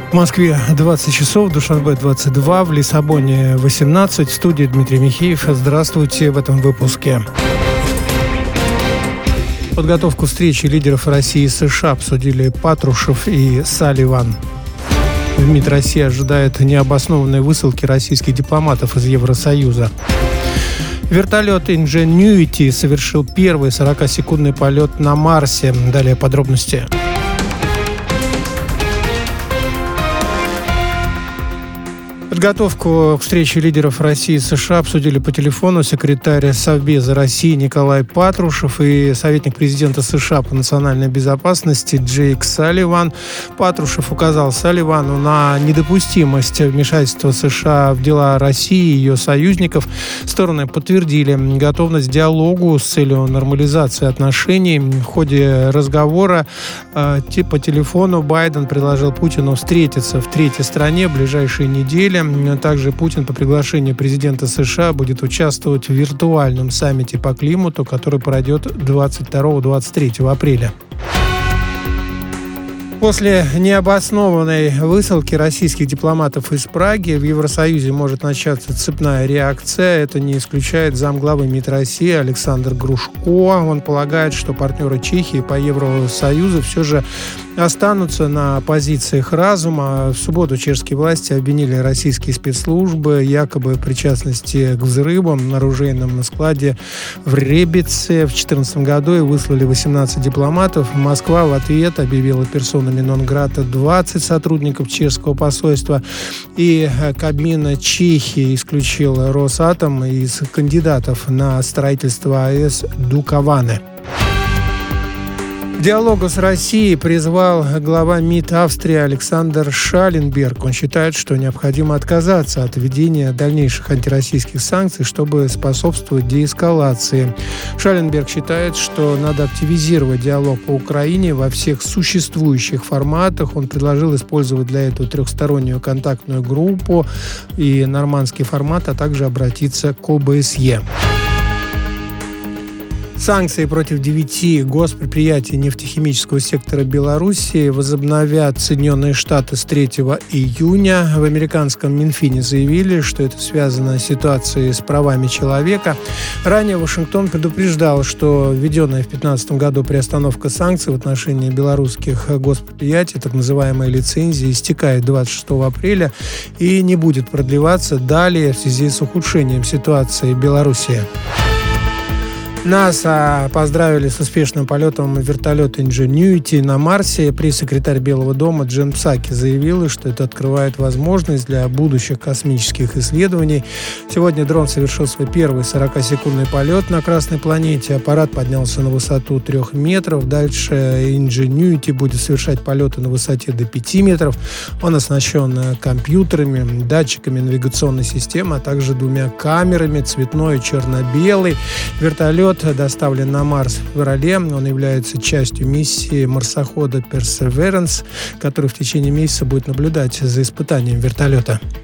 В Москве 20 часов, в Душанбе 22, в Лиссабоне 18. В студии Дмитрий Михеев. Здравствуйте в этом выпуске. Подготовку встречи лидеров России и США обсудили Патрушев и Салливан. В МИД России ожидает необоснованной высылки российских дипломатов из Евросоюза. Вертолет Ingenuity совершил первый 40-секундный полет на Марсе. Далее подробности. Подготовку к встрече лидеров России и США обсудили по телефону секретарь Совбеза России Николай Патрушев и советник президента США по национальной безопасности Джейк Салливан. Патрушев указал Салливану на недопустимость вмешательства США в дела России и ее союзников. Стороны подтвердили готовность к диалогу с целью нормализации отношений. В ходе разговора по телефону Байден предложил Путину встретиться в третьей стране в ближайшие недели. Также Путин по приглашению президента США будет участвовать в виртуальном саммите по климату, который пройдет 22-23 апреля. После необоснованной высылки российских дипломатов из Праги в Евросоюзе может начаться цепная реакция. Это не исключает замглавы МИД России Александр Грушко. Он полагает, что партнеры Чехии по Евросоюзу все же останутся на позициях разума. В субботу чешские власти обвинили российские спецслужбы якобы в причастности к взрывам оружейным на складе в Ребице в 2014 году и выслали 18 дипломатов. Москва в ответ объявила персонами нон-грата 20 сотрудников чешского посольства, и Кабмин Чехии исключил Росатом из кандидатов на строительство АЭС Дукованы. К диалогу с Россией призвал глава МИД Австрии Александр Шалленберг. Он считает, что необходимо отказаться от введения дальнейших антироссийских санкций, чтобы способствовать деэскалации. Шалленберг считает, что надо активизировать диалог по Украине во всех существующих форматах. Он предложил использовать для этого трехстороннюю контактную группу и нормандский формат, а также обратиться к ОБСЕ. Санкции против 9 госпредприятий нефтехимического сектора Белоруссии возобновят Соединенные Штаты с 3 июня. В американском Минфине заявили, что это связано с ситуацией с правами человека. Ранее Вашингтон предупреждал, что введенная в 2015 году приостановка санкций в отношении белорусских госпредприятий, так называемая лицензия, истекает 26 апреля и не будет продлеваться далее в связи с ухудшением ситуации в Беларуси. НАСА поздравили с успешным полетом вертолета Ingenuity на Марсе. Пресс-секретарь Белого дома Джен Псаки заявила, что это открывает возможность для будущих космических исследований. Сегодня дрон совершил свой первый 40-секундный полет на Красной планете. Аппарат поднялся на высоту 3 метров. Дальше Ingenuity будет совершать полеты на высоте до 5 метров. Он оснащен компьютерами, датчиками навигационной системы, а также 2 камерами, цветной и черно-белый. Вертолет доставлен на Марс в феврале. Он является частью миссии марсохода Perseverance, который в течение месяца будет наблюдать за испытанием вертолета.